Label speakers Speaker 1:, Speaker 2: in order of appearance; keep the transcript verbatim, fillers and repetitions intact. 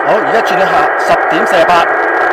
Speaker 1: 好，而家轉咗下十點四十八。